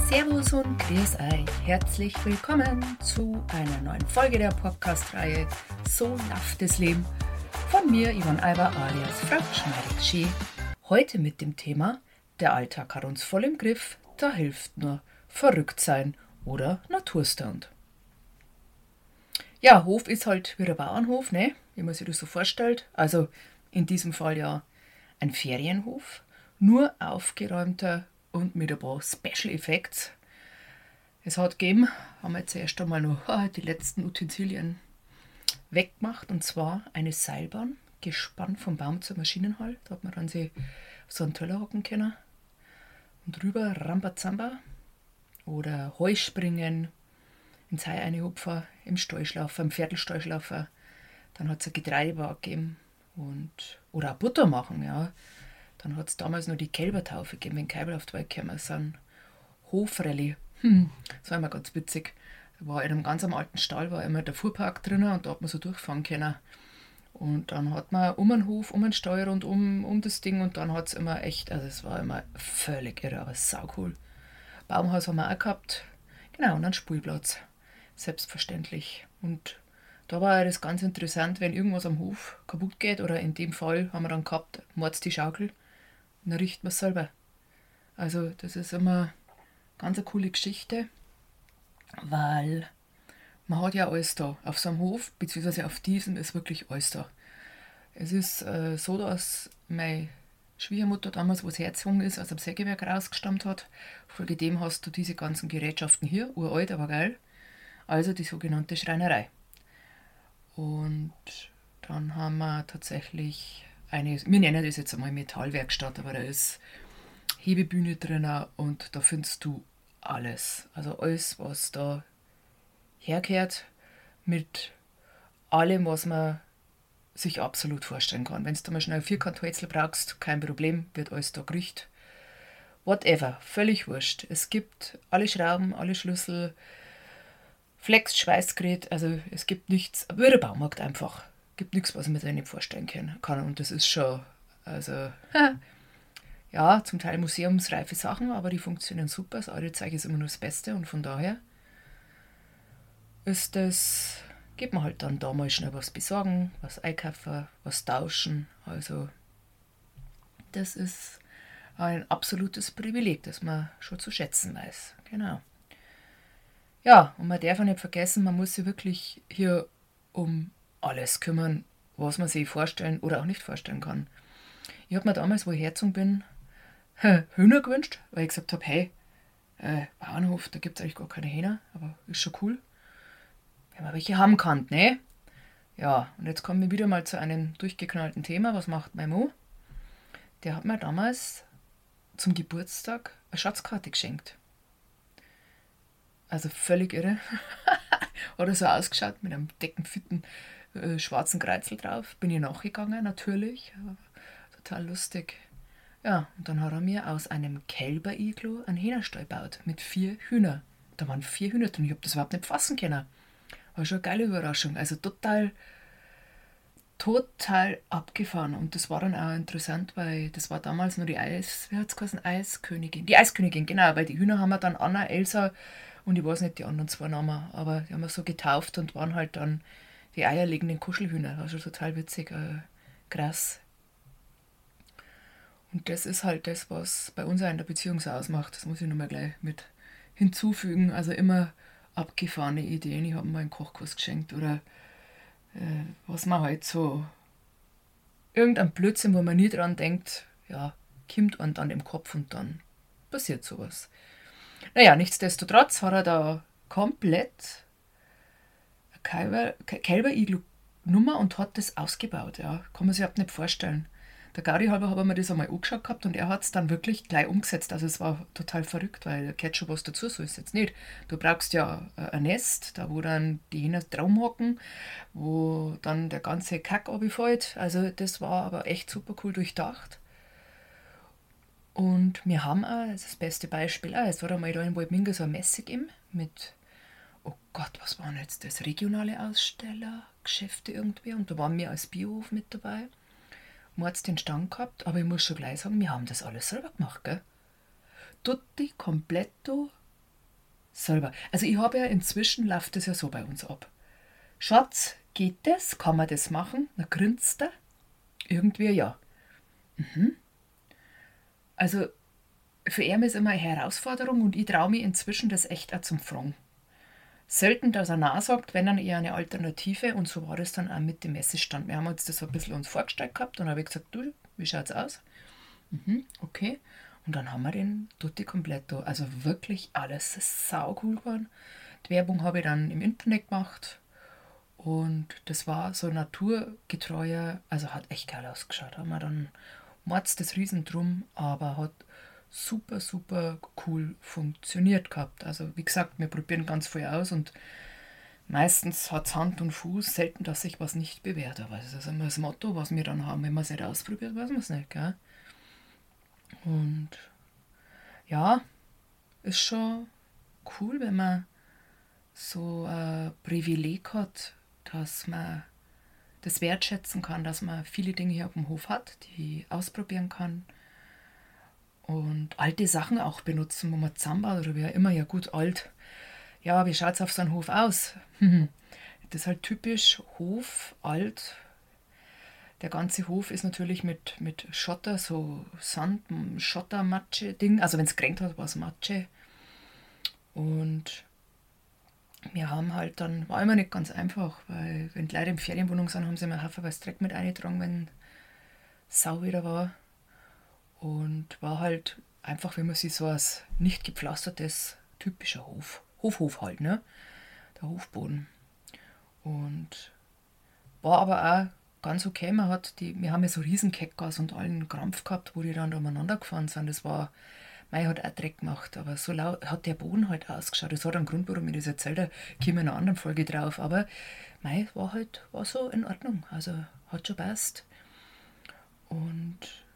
Servus und grüß euch. Herzlich willkommen zu einer neuen Folge der Podcast-Reihe So läuft das Leben von mir, Yvonne Aiber alias Frau Schneidig-Schee. Heute mit dem Thema: Der Alltag hat uns voll im Griff, da hilft nur verrückt sein oder Naturstand. Ja, Hof ist halt wie der Bauernhof, ne? Wie man sich das so vorstellt. Also in diesem Fall ja ein Ferienhof, nur aufgeräumter und mit ein paar Special Effects. Es hat gegeben, haben wir jetzt erst einmal noch die letzten Utensilien weggemacht, und zwar eine Seilbahn, gespannt vom Baum zur Maschinenhalle. Da hat man dann sie auf so einen Teller hocken können und drüber Rambazamba oder Heuspringen, ins Heu reinhupfen, im Stallschlaufer, im Pferdelstallschlaufer. Dann hat es ein Getreidebad gegeben oder auch Butter machen, ja. Dann hat es damals noch die Kälbertaufe gegeben, wenn Kälber auf die Welt gekommen sind. Hofrallye. Das war immer ganz witzig. Da war in einem ganz alten Stall war immer der Fuhrpark drin und da hat man so durchfahren können. Und dann hat man um den Hof, um den Stall rund um das Ding, und dann hat es immer echt, also es war immer völlig irre, aber saucool. Baumhaus haben wir auch gehabt. Genau, und einen Spielplatz. Selbstverständlich. Und da war das ganz interessant, wenn irgendwas am Hof kaputt geht, oder in dem Fall haben wir dann gehabt, Mords die Schaukel, und dann richten wir es selber. Also das ist immer ganz eine coole Geschichte, weil man hat ja alles da. Auf so einem Hof, beziehungsweise auf diesem, ist wirklich alles da. Es ist so, dass meine Schwiegermutter damals, wo das hergezogen ist, aus dem Sägewerk rausgestammt hat. Folge dem hast du diese ganzen Gerätschaften hier, uralt, aber geil. Also die sogenannte Schreinerei. Und dann haben wir tatsächlich wir nennen das jetzt einmal Metallwerkstatt, aber da ist Hebebühne drin und da findest du alles. Also alles, was da herkehrt, mit allem, was man sich absolut vorstellen kann. Wenn du mal schnell ein Vierkanthölzl brauchst, kein Problem, wird alles da gerichtet. Whatever, völlig wurscht. Es gibt alle Schrauben, alle Schlüssel, Flex, Schweißgerät, also es gibt nichts, wie der Baumarkt einfach. Gibt nichts, was man sich nicht vorstellen kann. Und das ist schon, also, ja, zum Teil museumsreife Sachen, aber die funktionieren super. Das alte Zeug ist immer nur das Beste, und von daher geht man halt dann da mal schnell was besorgen, was einkaufen, was tauschen. Also das ist ein absolutes Privileg, das man schon zu schätzen weiß. Genau. Ja, und man darf auch nicht vergessen, man muss sich wirklich hier um alles kümmern, was man sich vorstellen oder auch nicht vorstellen kann. Ich habe mir damals, wo ich hergezogen bin, Hühner gewünscht, weil ich gesagt habe, hey, Bauernhof, da gibt es eigentlich gar keine Hähner, aber ist schon cool, wenn man welche haben kann, ne? Ja, und jetzt kommen wir wieder mal zu einem durchgeknallten Thema. Was macht mein Mo? Der hat mir damals zum Geburtstag eine Schatzkarte geschenkt. Also völlig irre. Hat er so ausgeschaut, mit einem deckenfitten schwarzen Kreuzel drauf. Bin ich nachgegangen, natürlich. Total lustig. Ja, und dann hat er mir aus einem Kälber-Iglu einen Hühnerstall gebaut mit 4 Hühnern. Da waren 4 Hühner drin. Ich habe das überhaupt nicht fassen können. War schon eine geile Überraschung. Also total abgefahren. Und das war dann auch interessant, weil das war damals nur die Eiskönigin. Die Eiskönigin, genau, weil die Hühner haben wir dann Anna, Elsa und ich weiß nicht die anderen 2 Namen, aber die haben wir so getauft und waren halt dann die eierlegenden Kuschelhühner. Also total witzig, krass. Und das ist halt das, was bei uns auch in der Beziehung so ausmacht. Das muss ich nochmal gleich mit hinzufügen. Also immer abgefahrene Ideen. Ich habe mal einen Kochkurs geschenkt oder was man halt so, irgendein Blödsinn, wo man nie dran denkt, ja, kommt einem dann im Kopf und dann passiert sowas. Naja, nichtsdestotrotz hat er da komplett eine Kälber-Iglu-Nummer und hat das ausgebaut, ja. Kann man sich überhaupt nicht vorstellen. Der Gaudi halber habe ich mir das einmal angeschaut gehabt und er hat es dann wirklich gleich umgesetzt. Also es war total verrückt, weil da gehört schon was dazu, so ist es jetzt nicht. Du brauchst ja ein Nest, da wo dann die Hähner drum hocken, wo dann der ganze Kack runterfällt. Also das war aber echt super cool durchdacht. Und wir haben auch, das ist das beste Beispiel, es war einmal da in Waldminge so eine Messe gegeben mit, oh Gott, was waren jetzt das, regionale Ausstellergeschäfte irgendwie, und da waren wir als Biohof mit dabei. Man hat den Stand gehabt, aber ich muss schon gleich sagen, wir haben das alles selber gemacht, gell? Tutti completo selber. Also ich habe ja inzwischen, läuft das ja so bei uns ab. Schatz, geht das? Kann man das machen? Na, grinst er. Irgendwie ja. Also für ihn ist immer eine Herausforderung und ich traue mich inzwischen das echt auch zum Fragen. Selten, dass er Nein sagt, wenn dann eher eine Alternative, und so war das dann auch mit dem Messestand. Wir haben uns das so ein bisschen uns vorgestellt gehabt und habe ich gesagt, du, wie schaut's aus? Okay. Und dann haben wir den Tutti Completo. Also wirklich alles sau cool geworden. Die Werbung habe ich dann im Internet gemacht und das war so naturgetreuer, also hat echt geil ausgeschaut. Haben wir dann mords das Riesen drum, aber hat super, super cool funktioniert gehabt. Also wie gesagt, wir probieren ganz viel aus und meistens hat es Hand und Fuß, selten, dass sich was nicht bewährt. Aber das ist immer das Motto, was wir dann haben. Wenn man es nicht ausprobiert, weiß man es nicht. Gell? Und ja, ist schon cool, wenn man so ein Privileg hat, dass man das wertschätzen kann, dass man viele Dinge hier auf dem Hof hat, die ausprobieren kann und alte Sachen auch benutzen, wo man zusammenbaut oder wie auch immer. Ja gut, alt. Ja, wie schaut es auf so einem Hof aus? Das ist halt typisch Hof, alt. Der ganze Hof ist natürlich mit Schotter, so Sand, Schotter, Matsche, Ding. Also wenn es geregnet hat, war es Matsche. Und wir haben halt dann, war immer nicht ganz einfach, weil wenn die Leute in Ferienwohnung sind, haben sie immer haufenweise Dreck mit eingetragen, wenn Sau wieder war. Und war halt einfach, wenn man sich so als nicht gepflastertes, typischer Hof halt, ne? Der Hofboden. Und war aber auch ganz okay. Wir haben ja so riesen Keckgas und allen Krampf gehabt, wo die dann da umeinander gefahren sind. Das war, Mei hat auch Dreck gemacht, aber so laut hat der Boden halt ausgeschaut. Das hat einen Grund, warum ich das erzählt habe. Ich komme in einer anderen Folge drauf. Aber Mei war so in Ordnung. Also hat schon passt. Und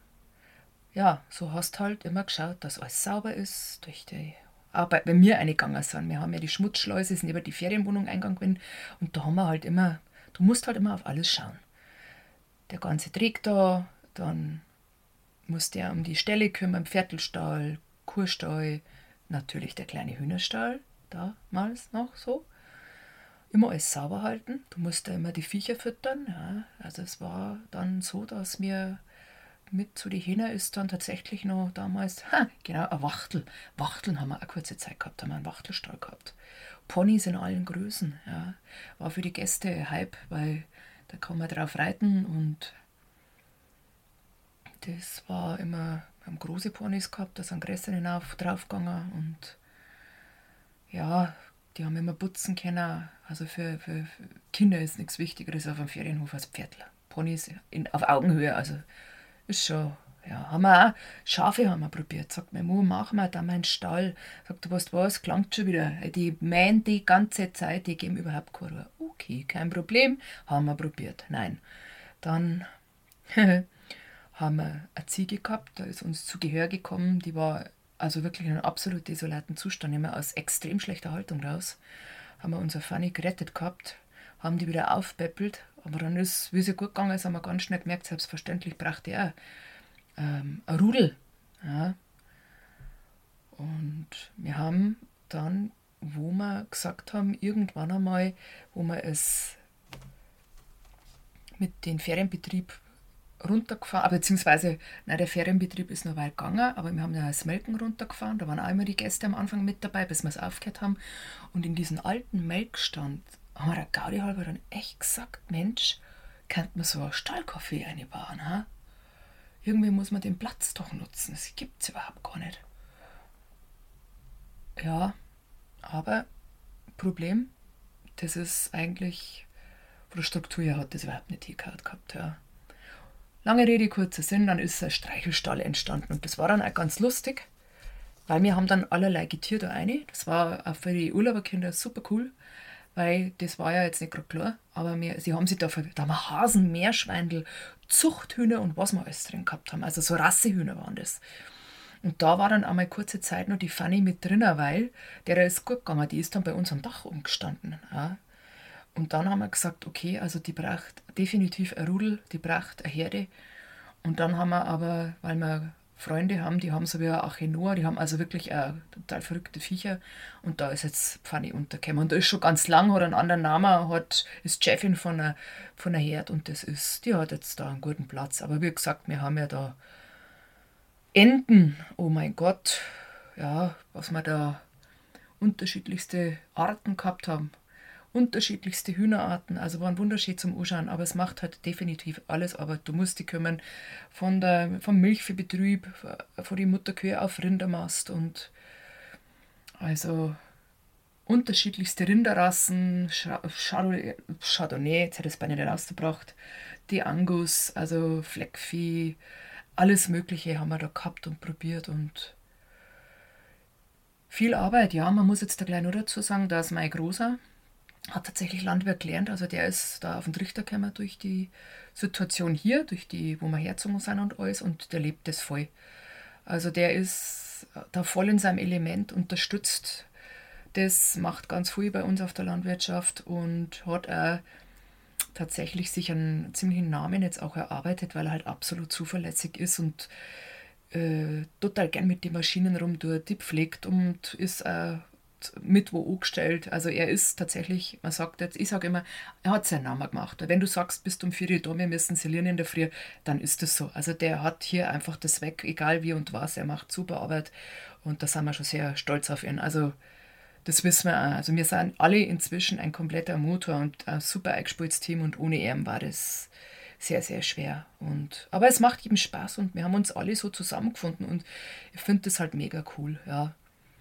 ja, so hast halt immer geschaut, dass alles sauber ist durch die Arbeit, wenn wir eingegangen sind. Wir haben ja die Schmutzschleuse, sind über die Ferienwohnung eingegangen und da haben wir halt immer, du musst halt immer auf alles schauen. Der ganze Dreck da, dann musste er um die Ställe kümmern, Pferdestall, Kuhstall, natürlich der kleine Hühnerstall, damals noch so. Immer alles sauber halten. Du musst da immer die Viecher füttern. Ja. Also es war dann so, dass wir mit zu die Hähner ist dann tatsächlich noch damals, genau, ein Wachtel. Wachteln haben wir eine kurze Zeit gehabt, haben wir einen Wachtelstall gehabt. Ponys in allen Größen, ja. War für die Gäste ein Hype, weil da kann man drauf reiten und das war immer, wir haben große Ponys gehabt, da sind Gräser draufgegangen und ja, die haben immer putzen können. Also für Kinder ist nichts Wichtigeres auf einem Ferienhof als Pferdler. Ponys auf Augenhöhe, also ist schon, ja, haben wir auch, Schafe haben wir probiert. Sagt meine Mutter, machen wir da meinen Stall. Sagt, du weißt was, klangt schon wieder. Die mähen die ganze Zeit, die geben überhaupt keine Ruhe. Okay, kein Problem, haben wir probiert. Nein. Dann haben wir eine Ziege gehabt, da ist uns zu Gehör gekommen, die war also wirklich in einem absolut desolaten Zustand, immer aus extrem schlechter Haltung raus. Haben wir unser Fanny gerettet gehabt, haben die wieder aufpäppelt, aber dann ist, wie sie gut gegangen ist, haben wir ganz schnell gemerkt, selbstverständlich brauchte er ein Rudel. Ja. Und wir haben dann, wo wir gesagt haben, irgendwann einmal, wo wir es mit dem Ferienbetrieb runtergefahren, beziehungsweise, nein, der Ferienbetrieb ist noch weit gegangen, aber wir haben ja das Melken runtergefahren, da waren auch immer die Gäste am Anfang mit dabei, bis wir es aufgehört haben. Und in diesen alten Melkstand haben wir der Gaudi halber dann echt gesagt, Mensch, könnte man so ein Stallcafé einbauen, ha? Irgendwie muss man den Platz doch nutzen, das gibt es überhaupt gar nicht. Ja, aber Problem, das ist eigentlich, von der Struktur her hat das überhaupt nicht hingehört gehabt, ja. Lange Rede, kurzer Sinn, dann ist ein Streichelstall entstanden und das war dann auch ganz lustig, weil wir haben dann allerlei Getier da rein. Das war auch für die Urlauberkinder super cool, weil das war ja jetzt nicht gerade klar, aber sie haben sich da haben wir Hasen, Meerschweindel, Zuchthühner und was wir alles drin gehabt haben. Also so Rassehühner waren das. Und da war dann einmal kurze Zeit noch die Fanny mit drin, weil der ist gut gegangen, die ist dann bei uns am Dach umgestanden. Ja. Und dann haben wir gesagt, okay, also die braucht definitiv ein Rudel, die braucht eine Herde. Und dann haben wir aber, weil wir Freunde haben, die haben so wie eine Arche Noah, die haben also wirklich total verrückte Viecher und da ist jetzt Pfanny untergekommen. Und da ist schon ganz lang, hat einen anderen Namen, ist Chefin von der Herd und die hat jetzt da einen guten Platz. Aber wie gesagt, wir haben ja da Enten, oh mein Gott, ja, was wir da unterschiedlichste Arten gehabt haben. Unterschiedlichste Hühnerarten, also waren wunderschön zum Anschauen, aber es macht halt definitiv alles Arbeit. Du musst dich kümmern vom Milchviehbetrieb, von die Mutterkühe auf Rindermast und also unterschiedlichste Rinderrassen, Chardonnay, jetzt hätte ich es beinahe nicht rausgebracht, die Angus, also Fleckvieh, alles Mögliche haben wir da gehabt und probiert und viel Arbeit, ja, man muss jetzt da gleich nur dazu sagen, dass mein Großer hat tatsächlich Landwirt gelernt, also der ist da auf den Trichter gekommen durch die Situation hier, wo wir hergezogen sind und alles und der lebt das voll. Also der ist da voll in seinem Element, unterstützt das, macht ganz viel bei uns auf der Landwirtschaft und hat auch tatsächlich sich einen ziemlichen Namen jetzt auch erarbeitet, weil er halt absolut zuverlässig ist und total gern mit den Maschinen rumtut, die pflegt und ist mit wo angestellt. Also er ist tatsächlich, man sagt jetzt, ich sage immer, er hat seinen Namen gemacht. Wenn du sagst, bist um 4 Uhr da, wir müssen silieren in der Früh, dann ist das so. Also der hat hier einfach das weg, egal wie und was, er macht super Arbeit und da sind wir schon sehr stolz auf ihn. Also das wissen wir auch. Also wir sind alle inzwischen ein kompletter Motor und ein super eingespieltes Team und ohne ihn war das sehr, sehr schwer. Aber es macht eben Spaß und wir haben uns alle so zusammengefunden und ich finde das halt mega cool, ja.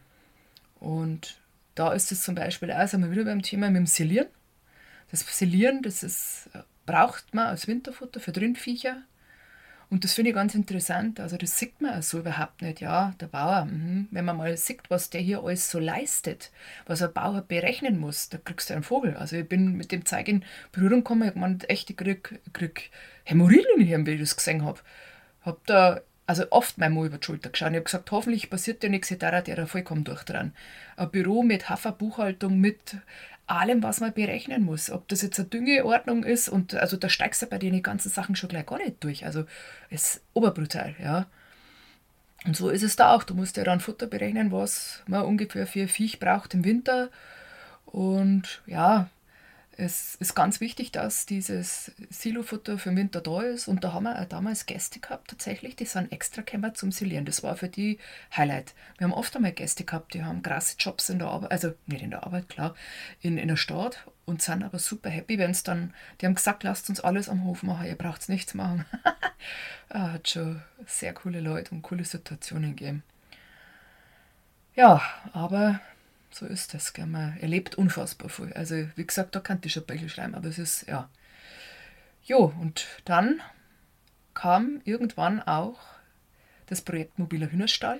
Und da ist es zum Beispiel auch, sind wir wieder beim Thema mit dem Silieren. Das Silieren, braucht man als Winterfutter für Rindviecher. Und das finde ich ganz interessant. Also das sieht man auch so überhaupt nicht. Ja, der Bauer, wenn man mal sieht, was der hier alles so leistet, was ein Bauer berechnen muss, da kriegst du einen Vogel. Also ich bin mit dem Zeug in Berührung gekommen, ich meine, echt, ich krieg Hämorrhoiden hier, wie ich das gesehen habe. Hab da also oft mal über die Schulter geschaut. Ich habe gesagt, hoffentlich passiert dir nichts, der da vollkommen durch dran. Ein Büro mit Haferbuchhaltung, mit allem, was man berechnen muss. Ob das jetzt eine Düngeordnung ist und also da steigst du bei den ganzen Sachen schon gleich gar nicht durch. Also es ist oberbrutal, ja. Und so ist es da auch. Du musst ja dann Futter berechnen, was man ungefähr für Viech braucht im Winter. Und ja, es ist ganz wichtig, dass dieses Silofutter für den Winter da ist. Und da haben wir auch damals Gäste gehabt, tatsächlich, die sind extra gekommen zum Silieren. Das war für die Highlight. Wir haben oft einmal Gäste gehabt, die haben krasse Jobs in der Arbeit, also nicht in der Arbeit, klar, in der Stadt und sind aber super happy, wenn es dann, die haben gesagt, lasst uns alles am Hof machen, ihr braucht nichts machen. Hat schon sehr coole Leute und coole Situationen gegeben. Ja, aber so ist das. Gell? Man erlebt unfassbar viel. Also, wie gesagt, da kann ich schon Bücher schreiben, aber es ist, ja. Jo, und dann kam irgendwann auch das Projekt Mobiler Hühnerstall.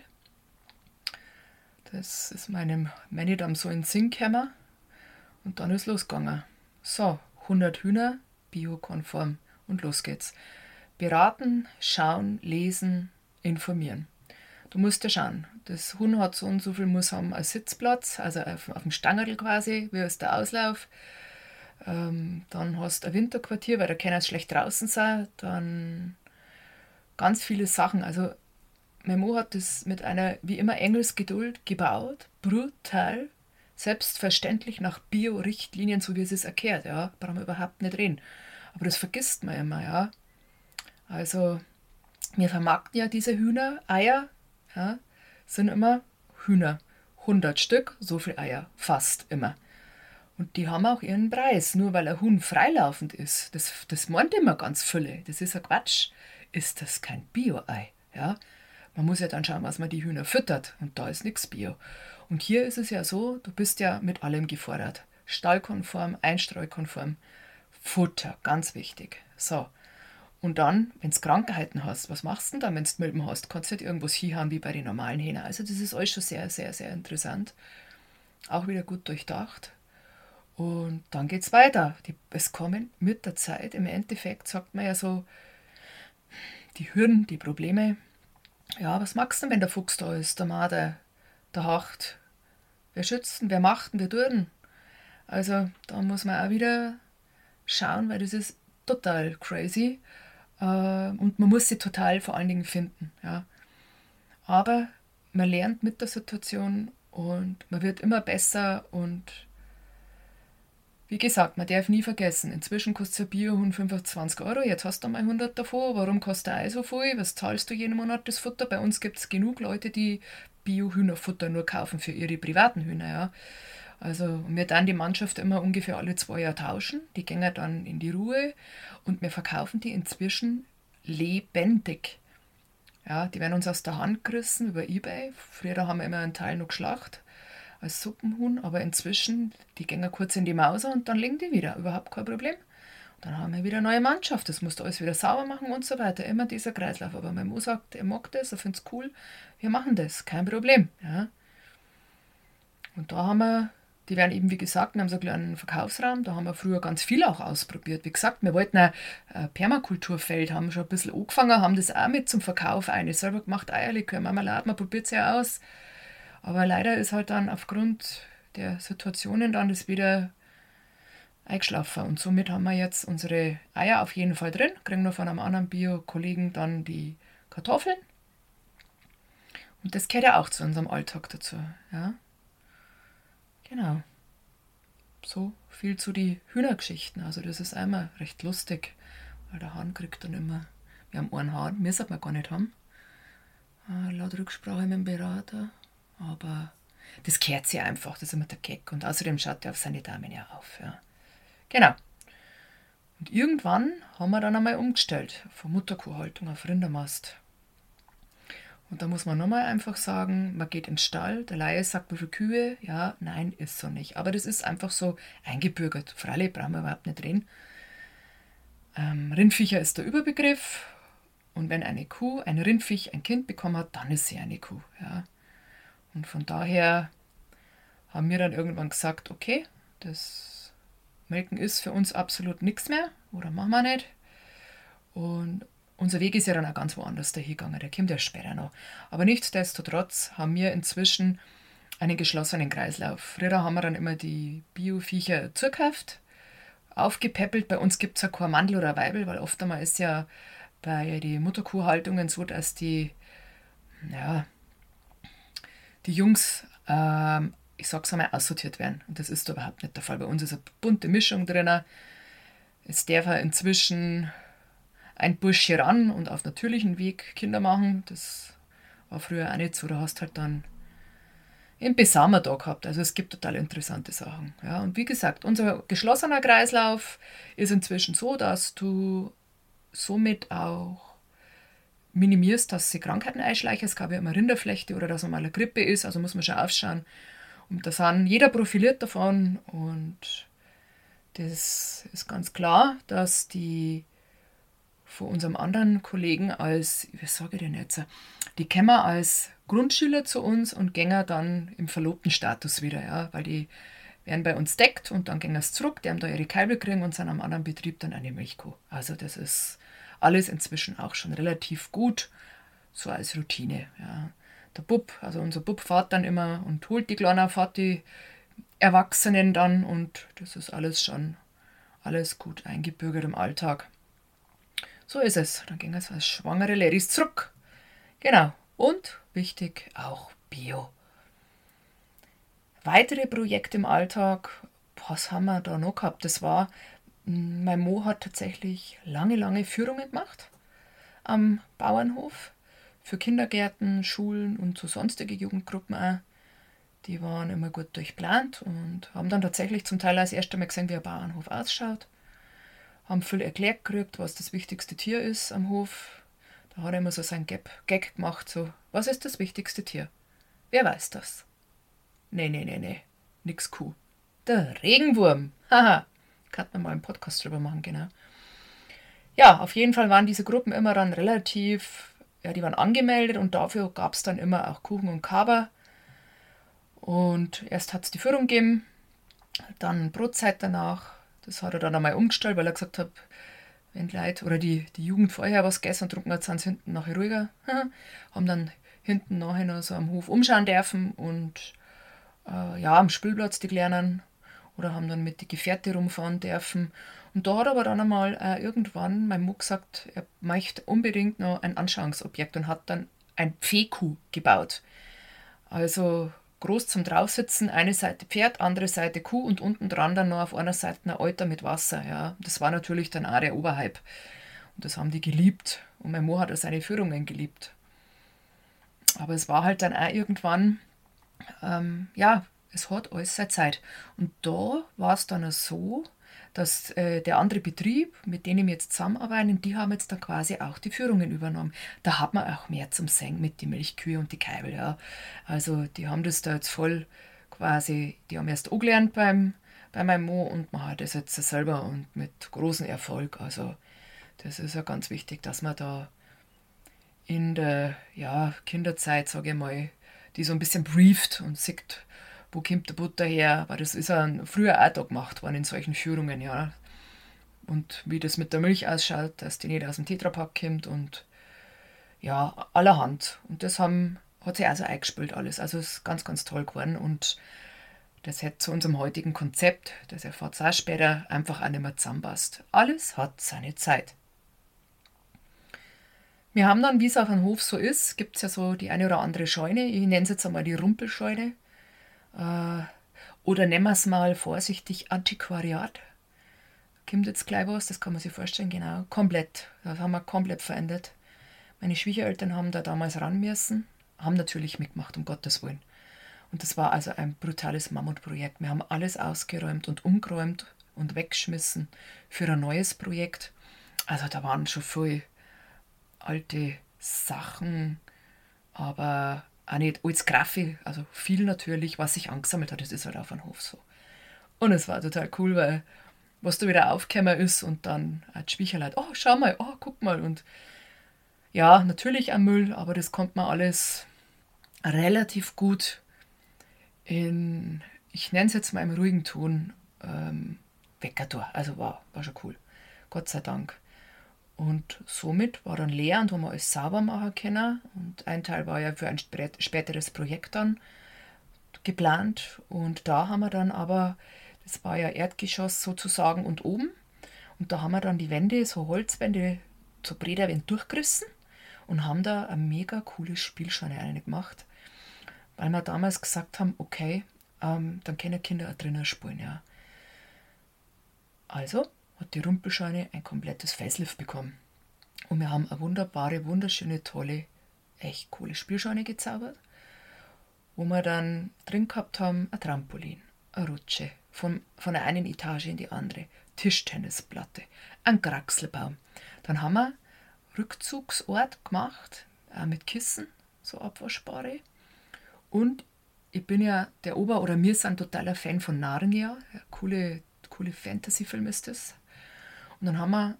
Das ist meinem dann so in den Sinn gekommen und dann ist losgegangen. So, 100 Hühner, biokonform und los geht's. Beraten, schauen, lesen, informieren. Du musst ja schauen, das Huhn hat so und so viel muss haben als Sitzplatz, also auf dem Stangerl quasi, wie ist der Auslauf. Dann hast du ein Winterquartier, weil da kann es schlecht draußen sein. Dann ganz viele Sachen. Also mein Mo hat das mit einer, wie immer, Engelsgeduld gebaut. Brutal. Selbstverständlich nach Bio-Richtlinien, so wie es ist erklärt. Ja, brauchen wir überhaupt nicht reden. Aber das vergisst man immer, ja. Also wir vermarkten ja diese Hühnereier, ja, sind immer Hühner. 100 Stück, so viel Eier, fast immer. Und die haben auch ihren Preis, nur weil ein Huhn freilaufend ist. Das meint immer ganz viele. Das ist ein Quatsch. Ist das kein Bio-Ei? Ja? Man muss ja dann schauen, was man die Hühner füttert. Und da ist nichts Bio. Und hier ist es ja so, du bist ja mit allem gefordert. Stallkonform, einstreukonform, Futter, ganz wichtig. So. Und dann, wenn du Krankheiten hast, was machst du denn dann, wenn du Milben hast? Kannst du nicht irgendwas hinhauen wie bei den normalen Hähnern. Also das ist alles schon sehr, sehr, sehr interessant. Auch wieder gut durchdacht. Und dann geht es weiter. Es kommen mit der Zeit, im Endeffekt sagt man ja so, die Hürden, die Probleme. Ja, was magst du denn, wenn der Fuchs da ist, der Marder, der Hacht? Wer schützt ihn, wer macht ihn, wer tut ihn? Also da muss man auch wieder schauen, weil das ist total crazy. Und man muss sie total vor allen Dingen finden. Ja. Aber man lernt mit der Situation und man wird immer besser und wie gesagt, man darf nie vergessen, inzwischen kostet ein Biohuhn 25 Euro, jetzt hast du mal 100 davon, warum kostet er auch so viel, was zahlst du jeden Monat das Futter? Bei uns gibt es genug Leute, die Bio-Hühnerfutter nur kaufen für ihre privaten Hühner, ja. Also wir dann die Mannschaft immer ungefähr alle 2 Jahre tauschen, die gehen dann in die Ruhe und wir verkaufen die inzwischen lebendig. Ja, die werden uns aus der Hand gerissen über eBay. Früher haben wir immer einen Teil noch geschlacht als Suppenhuhn, aber inzwischen, die gehen kurz in die Mauser und dann legen die wieder, überhaupt kein Problem. Dann haben wir wieder eine neue Mannschaft, das musst du alles wieder sauber machen und so weiter, immer dieser Kreislauf. Aber mein Mo sagt, er mag das, er findet es cool, wir machen das, kein Problem. Ja. Und da haben wir, die werden eben wie gesagt, wir haben so einen kleinen Verkaufsraum, da haben wir früher ganz viel auch ausprobiert. Wie gesagt, wir wollten ein Permakulturfeld, haben schon ein bisschen angefangen, haben das auch mit zum Verkauf eine selber gemacht, Eierlikör, Marmelade, man probiert es ja aus. Aber leider ist halt dann aufgrund der Situationen dann das wieder eingeschlafen. Und somit haben wir jetzt unsere Eier auf jeden Fall drin, kriegen nur von einem anderen Bio-Kollegen dann die Kartoffeln. Und das gehört ja auch zu unserem Alltag dazu. Ja? Genau. So viel zu den Hühnergeschichten. Also das ist einmal recht lustig, weil der Hahn kriegt dann immer, wir haben einen Hahn, müssen wir gar nicht haben. Laut Rücksprache mit dem Berater. Aber das kehrt sie einfach, das ist immer der Gag. Und außerdem schaut er auf seine Damen ja auf. Ja. Genau. Und irgendwann haben wir dann einmal umgestellt von Mutterkuhhaltung auf Rindermast. Und da muss man nochmal einfach sagen, man geht in den Stall, der Laie sagt, wie viele Kühe? Ja, nein, ist so nicht. Aber das ist einfach so eingebürgert. Freilich brauchen wir überhaupt nicht reden. Rindviecher ist der Überbegriff. Und wenn eine Kuh, ein Rindviech, ein Kind bekommen hat, dann ist sie eine Kuh. Ja. Und von daher haben wir dann irgendwann gesagt, okay, das Melken ist für uns absolut nichts mehr oder machen wir nicht. Und unser Weg ist ja dann auch ganz woanders dahingegangen, der kommt ja später noch. Aber nichtsdestotrotz haben wir inzwischen einen geschlossenen Kreislauf. Früher haben wir dann immer die Bio-Viecher zugekauft, aufgepäppelt. Bei uns gibt es ja kein Mandel oder Weibel, weil oft einmal ist ja bei den Mutterkuhhaltungen so, dass die Jungs, ich sag's einmal, aussortiert werden. Und das ist überhaupt nicht der Fall. Bei uns ist eine bunte Mischung drin. Es darf inzwischen ein Bursche ran und auf natürlichen Weg Kinder machen. Das war früher auch nicht so. Da hast halt dann einen Besamer da gehabt. Also es gibt total interessante Sachen. Ja, und wie gesagt, unser geschlossener Kreislauf ist inzwischen so, dass du somit auch minimierst, dass sie Krankheiten einschleichen. Es gab ja immer Rinderflechte oder dass mal eine Grippe ist, also muss man schon aufschauen. Und da sind jeder profiliert davon und das ist ganz klar, dass die von unserem anderen Kollegen als, wie sage ich denn jetzt, die kommen als Grundschüler zu uns und gehen dann im verlobten Status wieder, ja, weil die werden bei uns deckt und dann gehen sie zurück, die haben da ihre Kälber kriegen und sind am anderen Betrieb dann eine Milchkuh. Also das ist alles inzwischen auch schon relativ gut, so als Routine. Ja. Der Bub, also unser Bub fährt dann immer und holt die Kleinen, fährt die Erwachsenen dann und das ist alles schon alles gut eingebürgert im Alltag. So ist es. Dann gehen wir als schwangere Ladies zurück. Genau. Und wichtig, auch Bio. Weitere Projekte im Alltag, was haben wir da noch gehabt? Das war, mein Mo hat tatsächlich lange Führungen gemacht am Bauernhof für Kindergärten, Schulen und so sonstige Jugendgruppen auch. Die waren immer gut durchplant und haben dann tatsächlich zum Teil als erstes Mal gesehen, wie ein Bauernhof ausschaut. Haben viel erklärt gekriegt, was das wichtigste Tier ist am Hof. Da hat er immer so seinen Gag gemacht, so, was ist das wichtigste Tier? Wer weiß das? Nee, nix Kuh. Der Regenwurm. Haha, kann man mal einen Podcast drüber machen, genau. Ja, auf jeden Fall waren diese Gruppen immer dann relativ, ja, die waren angemeldet und dafür gab es dann immer auch Kuchen und Kaba. Und erst hat es die Führung gegeben, dann Brotzeit danach. Das hat er dann einmal umgestellt, weil er gesagt hat, wenn die Leute oder die Jugend vorher was gegessen und getrunken hat, sind sie hinten nachher ruhiger. Haben dann hinten nachher noch so am Hof umschauen dürfen und am Spielplatz die Kleinen oder haben dann mit die Gefährte rumfahren dürfen. Und da hat aber dann einmal irgendwann mein Muck gesagt, er möchte unbedingt noch ein Anschauungsobjekt und hat dann ein Pfehkuh gebaut. Also groß zum Draufsitzen, eine Seite Pferd, andere Seite Kuh und unten dran dann noch auf einer Seite ein Euter mit Wasser. Ja. Das war natürlich dann auch der Oberhype. Und das haben die geliebt. Und mein Mo hat auch seine Führungen geliebt. Aber es war halt dann auch irgendwann, ja, es hat alles seine Zeit. Und da war es dann auch so, dass der andere Betrieb, mit dem wir jetzt zusammenarbeiten, die haben jetzt dann quasi auch die Führungen übernommen. Da hat man auch mehr zum Singen mit den Milchkühe und die Keibel, ja. Also die haben das da jetzt voll quasi, die haben erst angelernt bei meinem Mo und man hat das jetzt selber und mit großem Erfolg. Also das ist ja ganz wichtig, dass man da in der Kinderzeit, sage ich mal, die so ein bisschen brieft und sieht, wo kommt der Butter her, weil das ist ja früher auch da gemacht worden in solchen Führungen, ja. Und wie das mit der Milch ausschaut, dass die nicht aus dem Tetrapack kommt und ja, allerhand. Und das hat sich also eingespielt alles. Also es ist ganz, ganz toll geworden und das hat zu unserem heutigen Konzept, das erfahrt ihr auch später, einfach auch nicht mehr zusammenpasst. Alles hat seine Zeit. Wir haben dann, wie es auf einem Hof so ist, gibt es ja so die eine oder andere Scheune. Ich nenne es jetzt einmal die Rumpelscheune. Oder nennen wir es mal vorsichtig Antiquariat. Kommt jetzt gleich was, das kann man sich vorstellen, genau. Komplett. Das haben wir komplett verändert. Meine Schwiegereltern haben da damals ran müssen, haben natürlich mitgemacht, um Gottes Willen. Und das war also ein brutales Mammutprojekt. Wir haben alles ausgeräumt und umgeräumt und weggeschmissen für ein neues Projekt. Also da waren schon viele alte Sachen, aber auch nicht alles Graffi, also viel natürlich, was sich angesammelt hat, das ist halt auf einem Hof so. Und es war total cool, weil was da wieder aufgekommen ist und dann hat die Schwiegerleute, oh, schau mal, oh, guck mal. Und ja, natürlich ein Müll, aber das konnte man alles relativ gut ich nenne es jetzt mal im ruhigen Ton, weggetan. Also war schon cool. Gott sei Dank. Und somit war dann leer und haben wir alles sauber machen können. Und ein Teil war ja für ein späteres Projekt dann geplant. Und da haben wir dann aber, das war ja Erdgeschoss sozusagen und oben. Und da haben wir dann die Wände, so Holzwände, so Brederwände durchgerissen und haben da eine mega coole Spielscheune reingemacht. Weil wir damals gesagt haben, okay, dann können Kinder auch drinnen spielen, ja. Also hat die Rumpelscheune ein komplettes Facelift bekommen. Und wir haben eine wunderbare, wunderschöne, tolle, echt coole Spielscheune gezaubert, wo wir dann drin gehabt haben ein Trampolin, eine Rutsche, von der einen Etage in die andere, Tischtennisplatte, ein Kraxelbaum. Dann haben wir Rückzugsort gemacht, auch mit Kissen, so abwaschbare. Und ich bin ja wir sind totaler Fan von Narnia, ja, coole Fantasy-Film ist das. Und dann haben wir,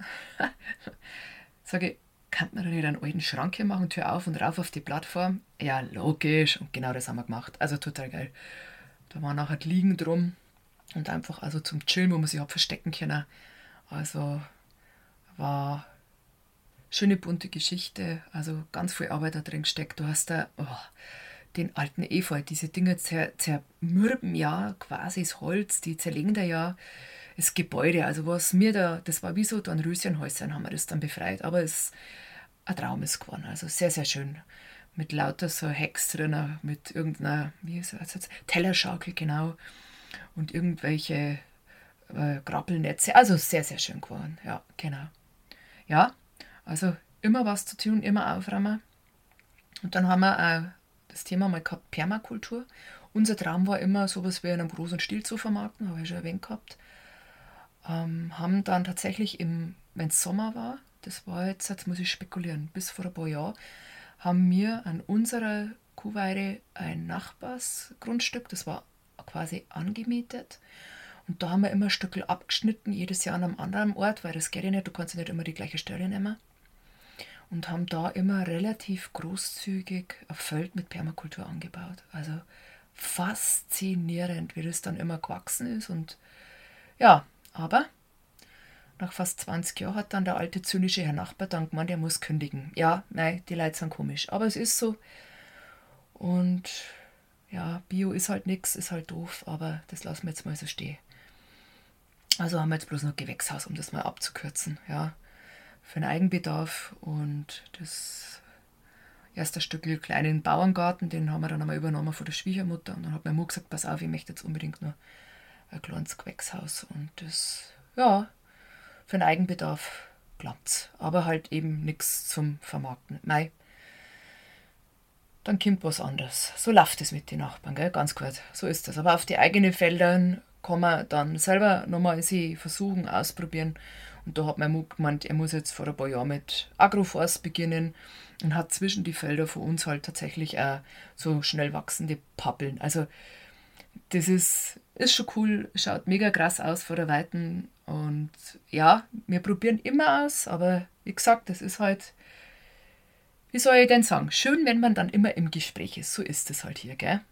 sage ich, kann man da nicht einen alten Schrank hier machen, Tür auf und rauf auf die Plattform? Ja, logisch. Und genau das haben wir gemacht. Also total geil. Da war nachher die Liegen drum und einfach also zum Chillen, wo man sich verstecken können. Also war schöne bunte Geschichte. Also ganz viel Arbeit da drin gesteckt. Du hast da den alten Efeu, diese Dinge zermürben ja quasi das Holz, die zerlegen da ja das Gebäude. Also was mir da, das war wie so ein Röschenhäuschen, haben wir das dann befreit. Aber es ein Traum ist geworden. Also sehr, sehr schön. Mit lauter so Hex drin, mit irgendeiner, wie ist das jetzt? Tellerschaukel, genau. Und irgendwelche Grappelnetze. Also sehr, sehr schön geworden. Ja, genau. Ja, also immer was zu tun, immer aufräumen. Und dann haben wir auch das Thema mal gehabt, Permakultur. Unser Traum war immer, sowas wie in einem großen Stil zu vermarkten, habe ich schon erwähnt gehabt. Haben dann tatsächlich, wenn es Sommer war, das war jetzt muss ich spekulieren, bis vor ein paar Jahren, haben wir an unserer Kuhweide ein Nachbarsgrundstück, das war quasi angemietet. Und da haben wir immer ein Stückel abgeschnitten, jedes Jahr an einem anderen Ort, weil das geht ja nicht, du kannst ja nicht immer die gleiche Stelle nehmen. Und haben da immer relativ großzügig ein Feld mit Permakultur angebaut. Also faszinierend, wie das dann immer gewachsen ist. Und ja, aber nach fast 20 Jahren hat dann der alte zynische Herr Nachbar dann gemeint, er muss kündigen. Ja, nein, die Leute sind komisch. Aber es ist so. Und ja, Bio ist halt nichts, ist halt doof, aber das lassen wir jetzt mal so stehen. Also haben wir jetzt bloß noch Gewächshaus, um das mal abzukürzen. Ja, für den Eigenbedarf und das, erst ein Stück kleinen Bauerngarten, den haben wir dann einmal übernommen von der Schwiegermutter. Und dann hat meine Mutter gesagt, pass auf, ich möchte jetzt unbedingt nur ein kleines Gewächshaus. Und das, ja, für den Eigenbedarf klappt's. Aber halt eben nichts zum Vermarkten. Mei, dann kommt was anderes. So läuft es mit den Nachbarn, gell? Ganz gut. So ist das. Aber auf die eigenen Feldern kann man dann selber nochmal sie versuchen, ausprobieren. Und da hat mein Mutter gemeint, er muss jetzt vor ein paar Jahren mit Agroforst beginnen und hat zwischen die Felder von uns halt tatsächlich auch so schnell wachsende Pappeln. Also das ist schon cool, schaut mega krass aus vor der Weiten. Und ja, wir probieren immer aus, aber wie gesagt, das ist halt, wie soll ich denn sagen, schön, wenn man dann immer im Gespräch ist. So ist es halt hier, gell?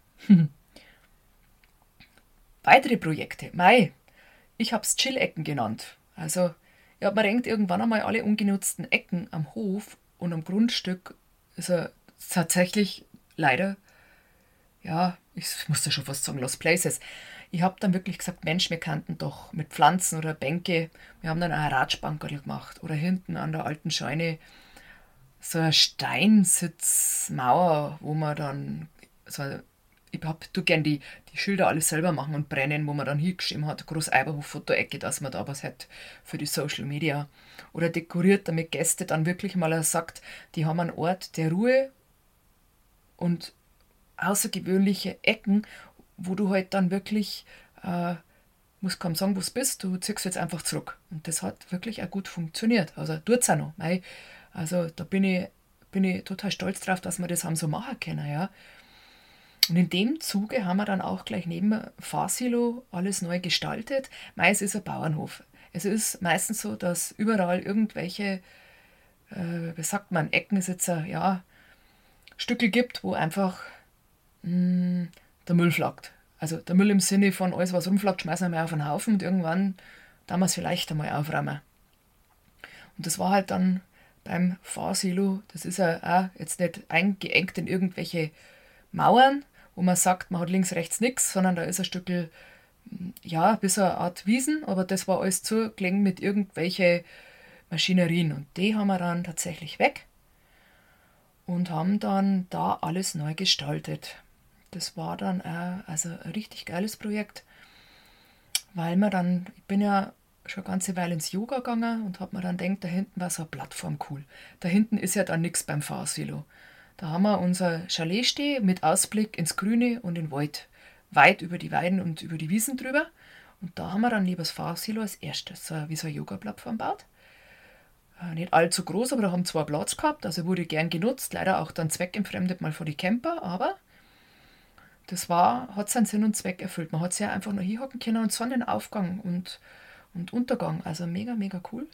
Weitere Projekte. Mei, ich habe es Chill-Ecken genannt. Also, ich habe mir gedacht, irgendwann einmal alle ungenutzten Ecken am Hof und am Grundstück ist er tatsächlich leider, ja, ich muss da schon fast sagen, Lost Places. Ich habe dann wirklich gesagt, Mensch, wir könnten doch mit Pflanzen oder Bänke, wir haben dann auch eine Ratschbankerl gemacht oder hinten an der alten Scheune so eine Steinsitzmauer, wo man dann so, tu gern die Schilder alles selber machen und brennen, wo man dann hingeschrieben hat, groß Eiberhof Fotoecke, dass man da was hat für die Social Media. Oder dekoriert, damit Gäste dann wirklich mal sagt, die haben einen Ort der Ruhe und außergewöhnliche Ecken, wo du halt dann wirklich, musst kaum sagen, wo du bist, du ziehst jetzt einfach zurück. Und das hat wirklich auch gut funktioniert. Also tut's auch noch. Also da bin ich total stolz drauf, dass wir das haben so machen können, ja. Und in dem Zuge haben wir dann auch gleich neben Fahrsilo alles neu gestaltet. Es ist ein Bauernhof. Es ist meistens so, dass überall irgendwelche, wie sagt man, Ecken ist jetzt ja, Stücke gibt, wo einfach der Müll flaggt. Also der Müll im Sinne von alles, was rumflaggt, schmeißen wir mal auf einen Haufen und irgendwann da wir es vielleicht einmal aufräumen. Und das war halt dann beim Fahrsilo, das ist ja auch jetzt nicht eingeengt in irgendwelche Mauern, wo man sagt, man hat links, rechts nichts, sondern da ist ein Stück, ja, bis eine Art Wiesen, aber das war alles zugelegen mit irgendwelche Maschinerien. Und die haben wir dann tatsächlich weg und haben dann da alles neu gestaltet. Das war dann auch also ein richtig geiles Projekt, weil ich bin ja schon eine ganze Weile ins Yoga gegangen und habe mir dann gedacht, da hinten war so eine Plattform cool. Da hinten ist ja dann nichts beim Fahrsilo. Da haben wir unser Chalet stehen mit Ausblick ins Grüne und in den Wald. Weit über die Weiden und über die Wiesen drüber. Und da haben wir dann neben das Fahrsilo als erstes wie so eine Yoga-Plattform gebaut. Nicht allzu groß, aber da haben zwei Platz gehabt, also wurde gern genutzt. Leider auch dann zweckentfremdet mal vor die Camper, aber das hat seinen Sinn und Zweck erfüllt. Man hat sich ja einfach nur hinhocken können und Sonnenaufgang und Untergang. Also mega, mega cool.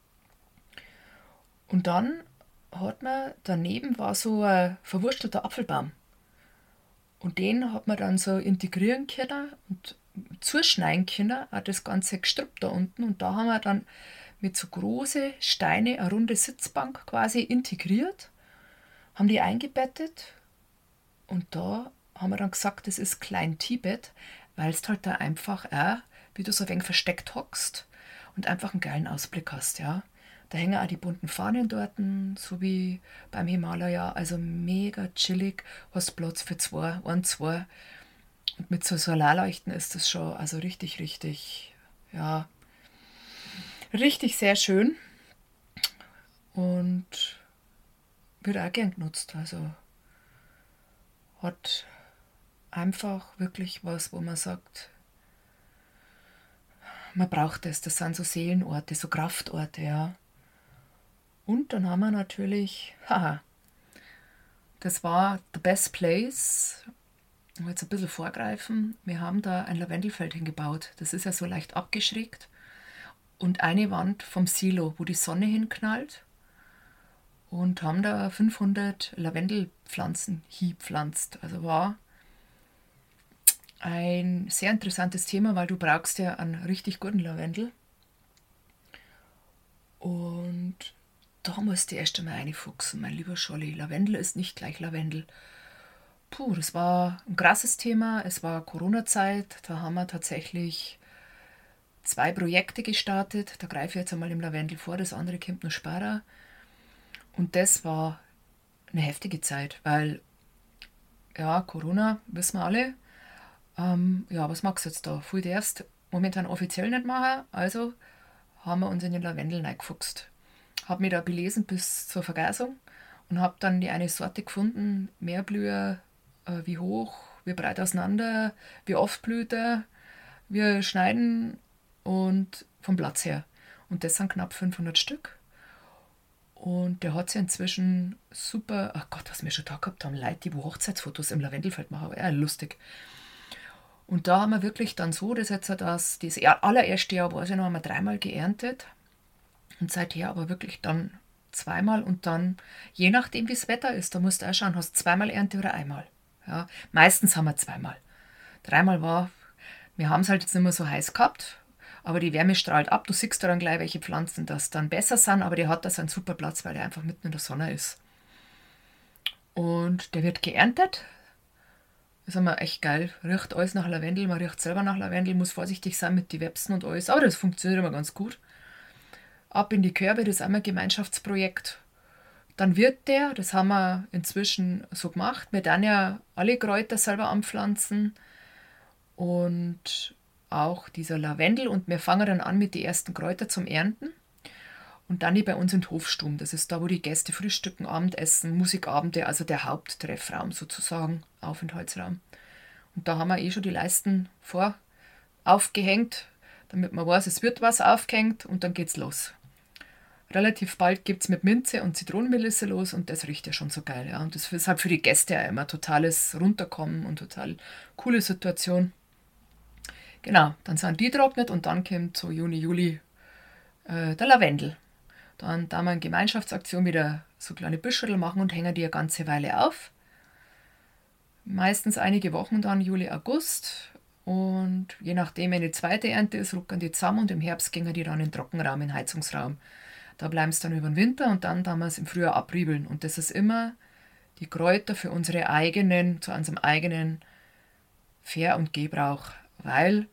Und dann daneben war so ein verwurstelter Apfelbaum. Und den hat man dann so integrieren können und zuschneiden können, auch das ganze Gestrüpp da unten. Und da haben wir dann mit so große Steine eine runde Sitzbank quasi integriert, haben die eingebettet und da haben wir dann gesagt, das ist Klein Tibet, weil es halt da einfach auch, wie du so ein wenig versteckt hockst und einfach einen geilen Ausblick hast, ja. Da hängen auch die bunten Fahnen dort, so wie beim Himalaya, also mega chillig, hast Platz für zwei. Und mit so Solarleuchten ist das schon, also richtig, richtig, ja, richtig sehr schön und wird auch gern genutzt, also hat einfach wirklich was, wo man sagt, man braucht das sind so Seelenorte, so Kraftorte, ja. Und dann haben wir natürlich, das war the best place. Ich will jetzt ein bisschen vorgreifen. Wir haben da ein Lavendelfeld hingebaut. Das ist ja so leicht abgeschrägt. Und eine Wand vom Silo, wo die Sonne hinknallt. Und haben da 500 Lavendelpflanzen hingepflanzt. Also war ein sehr interessantes Thema, weil du brauchst ja einen richtig guten Lavendel. Und da musst du erst einmal reinfuchsen, mein lieber Scholli. Lavendel ist nicht gleich Lavendel. Puh, das war ein krasses Thema. Es war Corona-Zeit. Da haben wir tatsächlich 2 Projekte gestartet. Da greife ich jetzt einmal im Lavendel vor, das andere kommt noch später. Und das war eine heftige Zeit, weil, ja, Corona, wissen wir alle. Ja, was magst du jetzt da? Viel darfst momentan offiziell nicht machen, also haben wir uns in den Lavendel reingefuchst. Habe mich da belesen bis zur Vergasung und habe dann die eine Sorte gefunden, Mehrblüher, wie hoch, wie breit auseinander, wie oft blüht er, wie schneiden und vom Platz her. Und das sind knapp 500 Stück. Und der hat sich inzwischen super, ach Gott, was wir schon da gehabt haben, Leute, die wo Hochzeitsfotos im Lavendelfeld machen, aber lustig. Und da haben wir wirklich dann so, das jetzt das allererste Jahr war es ja noch, haben wir 3-mal geerntet. Und seither aber wirklich dann 2-mal und dann, je nachdem wie das Wetter ist, da musst du auch schauen, hast 2-mal Ernte oder 1-mal. Ja, meistens haben wir 2-mal. 3-mal war, wir haben es halt jetzt nicht mehr so heiß gehabt, aber die Wärme strahlt ab. Du siehst dann gleich, welche Pflanzen das dann besser sind, aber der hat da seinen super Platz, weil der einfach mitten in der Sonne ist. Und der wird geerntet. Das ist immer echt geil. Riecht alles nach Lavendel, man riecht selber nach Lavendel, muss vorsichtig sein mit den Websen und alles, aber das funktioniert immer ganz gut. Ab in die Körbe, das ist einmal ein Gemeinschaftsprojekt. Dann wird der, das haben wir inzwischen so gemacht, wir dann ja alle Kräuter selber anpflanzen und auch dieser Lavendel und wir fangen dann an mit den ersten Kräutern zum Ernten und dann die bei uns in den Hofstube. Das ist da, wo die Gäste frühstücken, Abendessen, Musikabende, also der Haupttreffraum sozusagen, Aufenthaltsraum. Und da haben wir schon die Leisten vor aufgehängt, damit man weiß, es wird was aufgehängt und dann geht's los. Relativ bald gibt es mit Minze und Zitronenmelisse los und das riecht ja schon so geil. Ja. Und das ist halt für die Gäste ja immer totales Runterkommen und total coole Situation. Genau, dann sind die trocknet und dann kommt so Juni, Juli der Lavendel. Dann da wir in Gemeinschaftsaktion wieder so kleine Büschel machen und hängen die eine ganze Weile auf. Meistens einige Wochen dann, Juli, August. Und je nachdem, wenn die zweite Ernte ist, rücken die zusammen und im Herbst gehen die dann in den Trockenraum, in den Heizungsraum. Da bleiben sie dann über den Winter und dann wir es im Frühjahr abriebeln. Und das ist immer die Kräuter für unsere eigenen, zu unserem eigenen Ver- und Gebrauch. Weil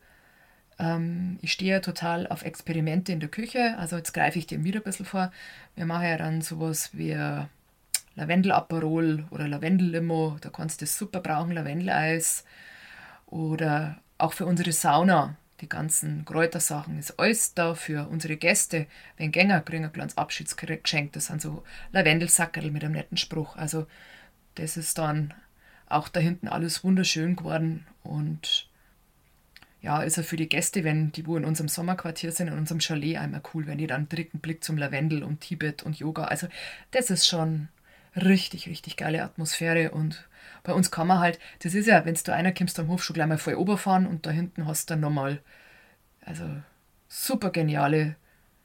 ich stehe ja total auf Experimente in der Küche. Also jetzt greife ich dem wieder ein bisschen vor. Wir machen ja dann sowas wie Lavendel-Aperol oder Lavendel-Limo. Da kannst du das super brauchen, Lavendeleis. Oder auch für unsere Sauna. Die ganzen Kräutersachen ist alles da für unsere Gäste. Wenn Gänger kriegen ein kleines Abschiedsgeschenk. Das sind so Lavendelsackerl mit einem netten Spruch. Also das ist dann auch da hinten alles wunderschön geworden. Und ja, ist ja für die Gäste, wenn die wo in unserem Sommerquartier sind, in unserem Chalet, einmal cool, wenn die dann direkt einen Blick zum Lavendel und Tibet und Yoga. Also das ist schon richtig, richtig geile Atmosphäre. Und bei uns kann man halt, das ist ja, wenn du einer kommst am Hof, schon gleich mal voll oberfahren und da hinten hast du dann nochmal, also super geniales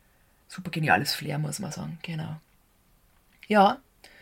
Flair, muss man sagen, genau. Ja,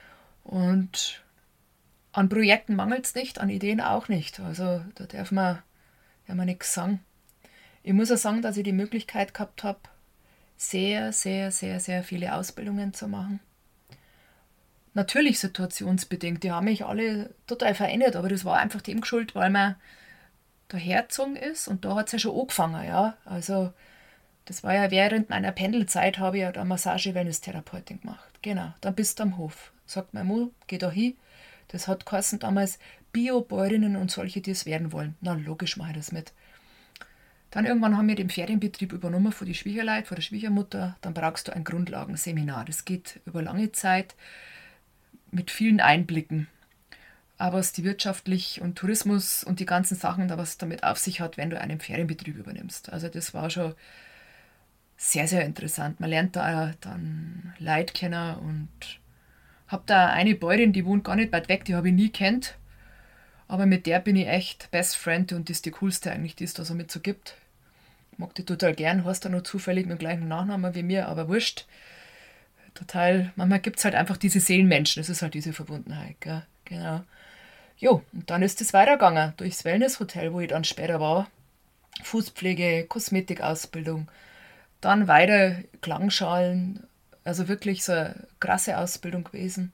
und an Projekten mangelt es nicht, an Ideen auch nicht. Also da darf man nichts sagen. Ich muss auch sagen, dass ich die Möglichkeit gehabt habe, sehr, sehr, sehr, sehr viele Ausbildungen zu machen. Natürlich situationsbedingt, die haben mich alle total verändert, aber das war einfach dem geschuldet, weil man da hergezogen ist und da hat es ja schon angefangen, ja. Also das war ja während meiner Pendelzeit, habe ich ja da Massage-Wellness-Therapeutin gemacht. Genau, dann bist du am Hof. Sagt meine Mutter, geh da hin. Das hat geheißen damals Bio-Bäuerinnen und solche, die es werden wollen. Na, logisch mache ich das mit. Dann irgendwann haben wir den Ferienbetrieb übernommen von die Schwiegerleut, von der Schwiegermutter. Dann brauchst du ein Grundlagenseminar. Das geht über lange Zeit mit vielen Einblicken. Aber was die wirtschaftlich und Tourismus und die ganzen Sachen, da was damit auf sich hat, wenn du einen Ferienbetrieb übernimmst. Also das war schon sehr, sehr interessant. Man lernt da dann Leute kennen und habe da eine Bäuerin, die wohnt gar nicht weit weg, die habe ich nie kennt. Aber mit der bin ich echt Best Friend und das ist die coolste eigentlich, die es da so mit so gibt. Ich mag die total gern, heißt da noch zufällig mit dem gleichen Nachnamen wie mir, aber wurscht. Total, manchmal gibt es halt einfach diese Seelenmenschen, das ist halt diese Verbundenheit, gell? Genau. Jo, und dann ist es weitergegangen durchs Wellnesshotel, wo ich dann später war. Fußpflege, Kosmetikausbildung, dann weiter Klangschalen, also wirklich so eine krasse Ausbildung gewesen.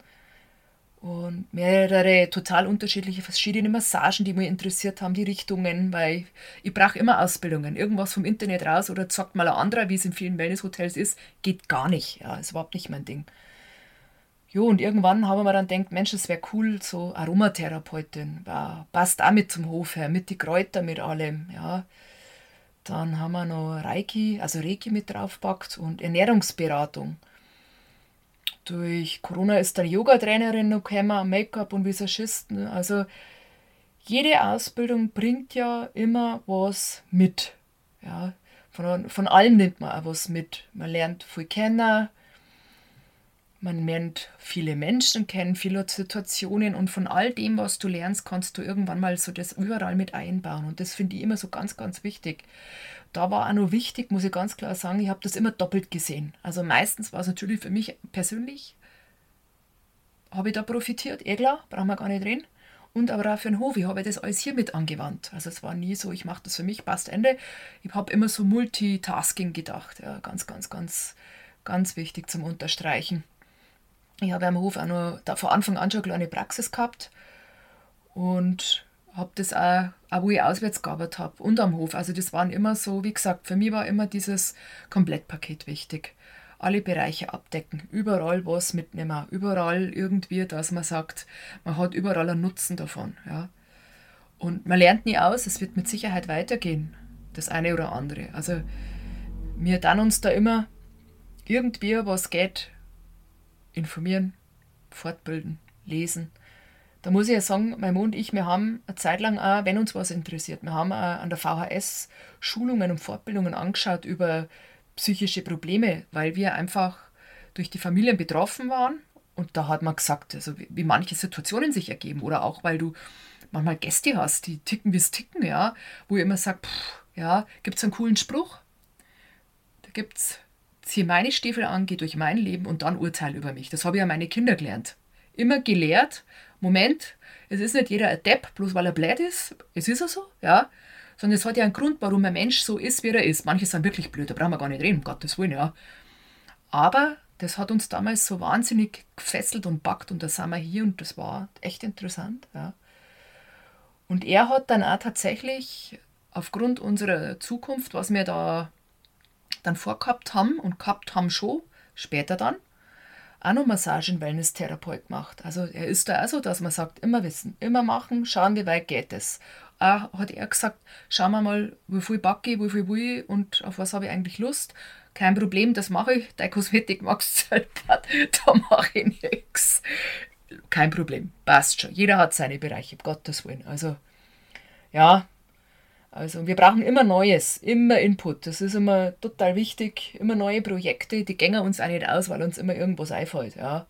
Und mehrere total unterschiedliche, verschiedene Massagen, die mich interessiert haben, die Richtungen, weil ich brauche immer Ausbildungen. Irgendwas vom Internet raus oder sagt mal ein anderer, wie es in vielen Wellnesshotels ist, geht gar nicht. Ja, ist überhaupt nicht mein Ding. Jo, und irgendwann haben wir dann gedacht, Mensch, es wäre cool, so Aromatherapeutin, passt auch mit zum Hof her, mit die Kräuter, mit allem, ja. Dann haben wir noch Reiki mit draufgepackt und Ernährungsberatung. Durch Corona ist dann Yoga-Trainerin noch gekommen, Make-up und Visagisten. Also jede Ausbildung bringt ja immer was mit. Ja, von allem nimmt man auch was mit. Man lernt viel kennen, man lernt viele Menschen kennen, viele Situationen und von all dem, was du lernst, kannst du irgendwann mal so das überall mit einbauen. Und das finde ich immer so ganz, ganz wichtig. Da war auch noch wichtig, muss ich ganz klar sagen, ich habe das immer doppelt gesehen. Also meistens war es natürlich für mich persönlich, habe ich da profitiert, eh klar, brauchen wir gar nicht reden. Und aber auch für den Hof, ich habe das alles hier mit angewandt. Also es war nie so, ich mache das für mich, passt Ende. Ich habe immer so Multitasking gedacht. Ja, ganz, ganz, ganz, ganz wichtig zum Unterstreichen. Ich habe am Hof auch noch da von Anfang an schon eine kleine Praxis gehabt und habe das auch, wo ich auswärts gearbeitet habe und am Hof. Also das waren immer so, wie gesagt, für mich war immer dieses Komplettpaket wichtig. Alle Bereiche abdecken, überall was mitnehmen, überall irgendwie, dass man sagt, man hat überall einen Nutzen davon. Ja. Und man lernt nie aus, es wird mit Sicherheit weitergehen, das eine oder andere. Also wir dann uns da immer irgendwie, was geht, informieren, fortbilden, lesen. Da muss ich ja sagen, mein Mann und ich, wir haben eine Zeit lang auch, wenn uns was interessiert, wir haben auch an der VHS Schulungen und Fortbildungen angeschaut über psychische Probleme, weil wir einfach durch die Familien betroffen waren. Und da hat man gesagt, also wie manche Situationen sich ergeben. Oder auch, weil du manchmal Gäste hast, die ticken wie es ticken, ja, wo ich immer sage, ja, gibt es einen coolen Spruch? Da gibt es, ziehe meine Stiefel an, geh durch mein Leben und dann urteil über mich. Das habe ich an meine Kinder gelernt. Immer gelehrt, Moment, es ist nicht jeder ein Depp, bloß weil er blöd ist. Es ist ja so, ja. Sondern es hat ja einen Grund, warum ein Mensch so ist, wie er ist. Manche sind wirklich blöd, da brauchen wir gar nicht reden, um Gottes Willen, ja. Aber das hat uns damals so wahnsinnig gefesselt und packt und da sind wir hier und das war echt interessant, ja. Und er hat dann auch tatsächlich aufgrund unserer Zukunft, was wir da dann vorgehabt haben und gehabt haben schon, später dann, auch noch Massage- und Wellness-Therapeut gemacht. Also er ist da auch so, dass man sagt, immer wissen, immer machen, schauen, wie weit geht es. Auch hat er gesagt, schauen wir mal, wie viel backe ich, wie viel will ich und auf was habe ich eigentlich Lust. Kein Problem, das mache ich. Deine Kosmetik magst du selber, da mache ich nichts. Kein Problem, passt schon. Jeder hat seine Bereiche, um Gottes Willen. Also, ja, also wir brauchen immer Neues, immer Input. Das ist immer total wichtig. Immer neue Projekte, die gängen uns auch nicht aus, weil uns immer irgendwas einfällt. Ja.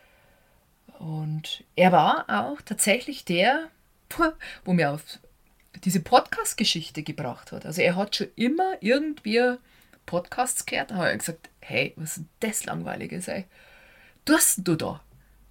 Und er war auch tatsächlich der, wo mir auf diese Podcast-Geschichte gebracht hat. Also er hat schon immer irgendwie Podcasts gehört. Da habe ich gesagt, hey, was ist denn das Langweiliges, ey? Tust du da?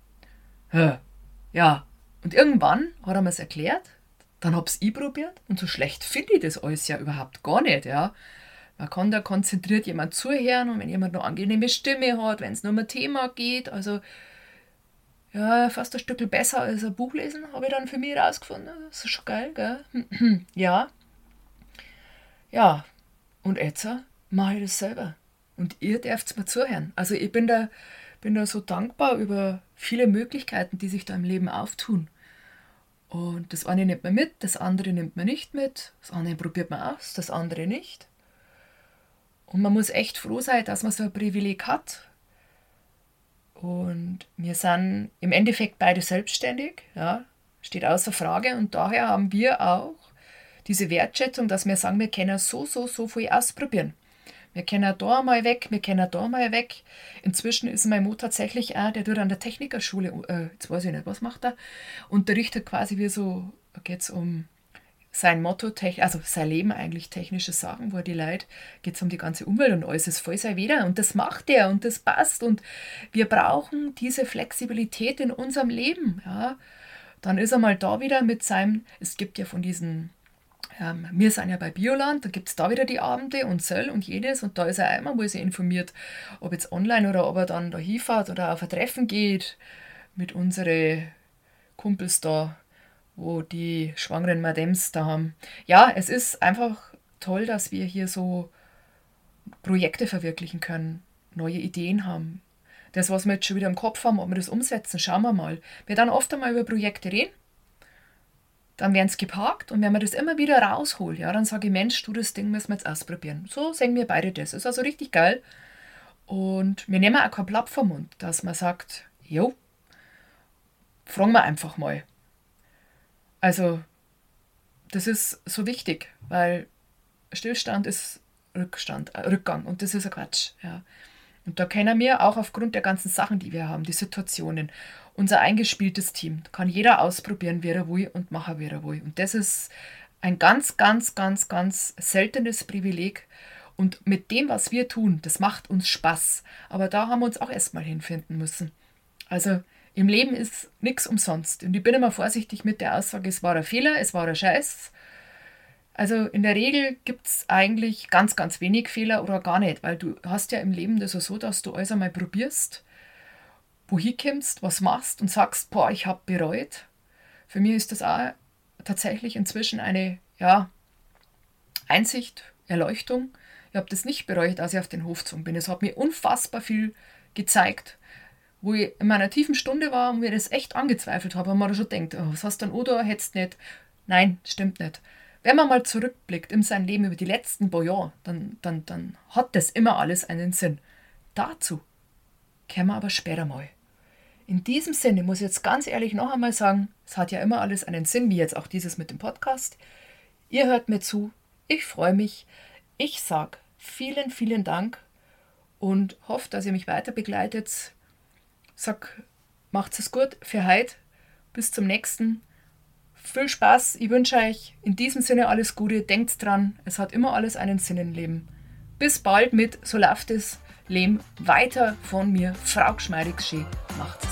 Ja. Und irgendwann hat er mir es erklärt. Dann habe ich probiert und so schlecht finde ich das alles ja überhaupt gar nicht. Ja. Man kann da konzentriert jemand zuhören und wenn jemand eine angenehme Stimme hat, wenn es nur um ein Thema geht, also ja, fast ein Stück besser als ein Buch lesen, habe ich dann für mich herausgefunden. Das ist schon geil, gell? Ja, ja. Und jetzt mache ich das selber. Und ihr dürft mir zuhören. Also ich bin da so dankbar über viele Möglichkeiten, die sich da im Leben auftun. Und das eine nimmt man mit, das andere nimmt man nicht mit, das eine probiert man aus, das andere nicht. Und man muss echt froh sein, dass man so ein Privileg hat. Und wir sind im Endeffekt beide selbstständig, ja, steht außer Frage. Und daher haben wir auch diese Wertschätzung, dass wir sagen, wir können so viel ausprobieren. Wir können da mal weg, wir können da mal weg. Inzwischen ist mein Mo tatsächlich auch, der tut an der Technikerschule, jetzt weiß ich nicht, was macht er, unterrichtet quasi wie so, da geht es um sein Motto, also sein Leben eigentlich, technische Sachen, wo die Leute, geht es um die ganze Umwelt und alles ist voll sein wieder und das macht er und das passt und wir brauchen diese Flexibilität in unserem Leben, ja. Dann ist er mal da wieder mit seinem, es gibt ja von diesen wir sind ja bei Bioland, da gibt es da wieder die Abende und Söll und jedes und da ist er einmal mal sich informiert, ob jetzt online oder ob er dann da hinfährt oder auf ein Treffen geht mit unseren Kumpels da, wo die schwangeren Madems da haben. Ja, es ist einfach toll, dass wir hier so Projekte verwirklichen können, neue Ideen haben, Das, was wir jetzt schon wieder im Kopf haben, ob wir das umsetzen, schauen wir mal. Wir dann oft einmal über Projekte reden, dann werden es geparkt und wenn man das immer wieder rausholt, ja, dann sage ich, Mensch, du, das Ding müssen wir jetzt ausprobieren. So sehen wir beide das. Ist also richtig geil. Und wir nehmen auch kein Blatt vom Mund, dass man sagt, jo, fragen wir einfach mal. Also, das ist so wichtig, weil Stillstand ist Rückgang und das ist ein Quatsch. Ja. Und da können wir auch aufgrund der ganzen Sachen, die wir haben, die Situationen, unser eingespieltes Team, kann jeder ausprobieren, wie er will und machen, wie er will. Und das ist ein ganz, ganz, ganz, ganz seltenes Privileg. Und mit dem, was wir tun, das macht uns Spaß. Aber da haben wir uns auch erstmal hinfinden müssen. Also im Leben ist nichts umsonst. Und ich bin immer vorsichtig mit der Aussage, es war ein Fehler, es war ein Scheiß. Also in der Regel gibt es eigentlich ganz, ganz wenig Fehler oder gar nicht, weil du hast ja im Leben das so, dass du alles einmal probierst, wohin kommst, was machst und sagst, boah, ich habe bereut. Für mich ist das auch tatsächlich inzwischen eine Einsicht, Erleuchtung. Ich habe das nicht bereut, als ich auf den Hof gezogen bin. Es hat mir unfassbar viel gezeigt, wo ich in meiner tiefen Stunde war und mir das echt angezweifelt habe und man schon denkt, oh, was hast du denn oder hättest nicht? Nein, stimmt nicht. Wenn man mal zurückblickt in sein Leben über die letzten paar Jahre, dann hat das immer alles einen Sinn. Dazu kommen wir aber später mal. In diesem Sinne muss ich jetzt ganz ehrlich noch einmal sagen, es hat ja immer alles einen Sinn, wie jetzt auch dieses mit dem Podcast. Ihr hört mir zu, ich freue mich. Ich sage vielen, vielen Dank und hoffe, dass ihr mich weiter begleitet. Sag, macht es gut für heute. Bis zum nächsten. Viel Spaß. Ich wünsche euch in diesem Sinne alles Gute. Denkt dran, es hat immer alles einen Sinn im Leben. Bis bald mit So läuft das Leben weiter von mir. Frau Gschmeidig-Schee. Macht's